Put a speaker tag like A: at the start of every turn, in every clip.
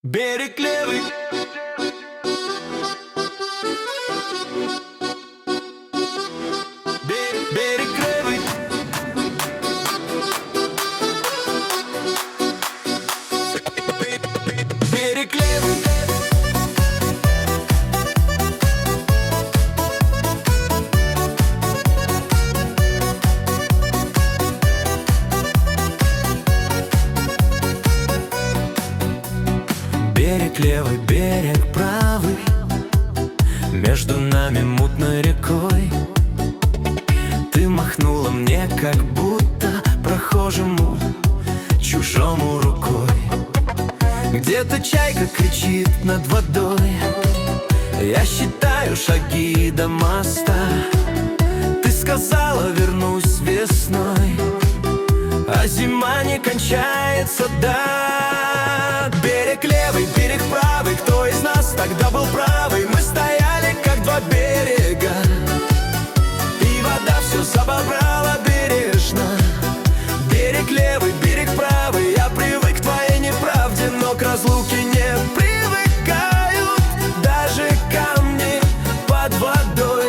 A: Берег левый. Берег левый. Берег левый. Берег левый, берег правый, между нами мутной рекой. Ты махнула мне, как будто прохожему, чужому рукой. Где-то чайка кричит над водой, я считаю шаги до моста. Ты сказала, вернусь весной, а зима не кончается, да. Берег левый, берег правый, кто из нас тогда был правый? Мы стояли, как два берега, и вода все забрала бережно. Берег левый, берег правый, я привык к твоей неправде, но к разлуке не привыкают даже камни под водой.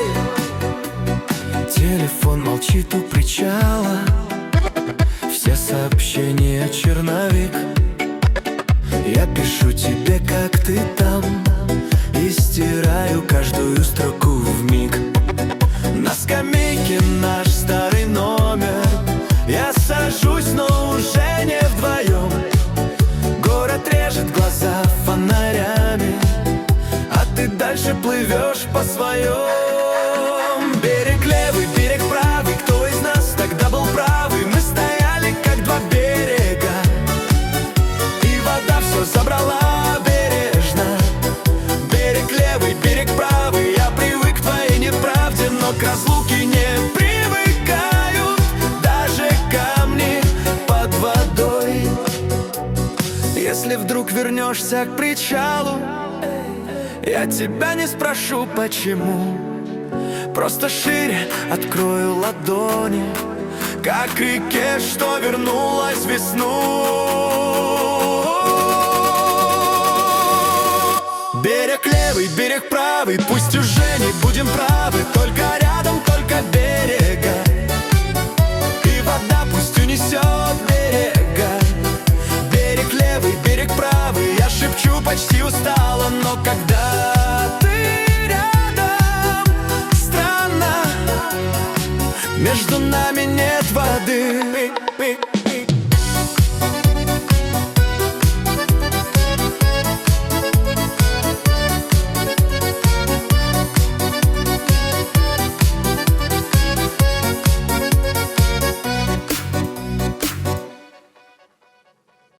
A: Телефон молчит у причала, все сообщения черновик. Я пишу тебе, как ты там, и стираю каждую строку вмиг. На скамейке наш старый номер, я сажусь, но уже не вдвоем. Город режет глаза фонарями, а ты дальше плывешь по своем. Берег левый, берег правый, кто из нас тогда был правый? Мы стояли, как два берега, и вода все забрала бережно. Берег левый, берег правый, я привык к твоей неправде, но к разлуке не привыкают даже камни под водой. Если вдруг вернешься к причалу, я тебя не спрошу, почему. Просто шире открою ладони, как реке, что вернулась в весну. Берег левый, берег правый, пусть уже не будем правы, только рядом, только берега, и вода пусть унесет берега. Берег левый, берег правый, я шепчу почти устало, но когда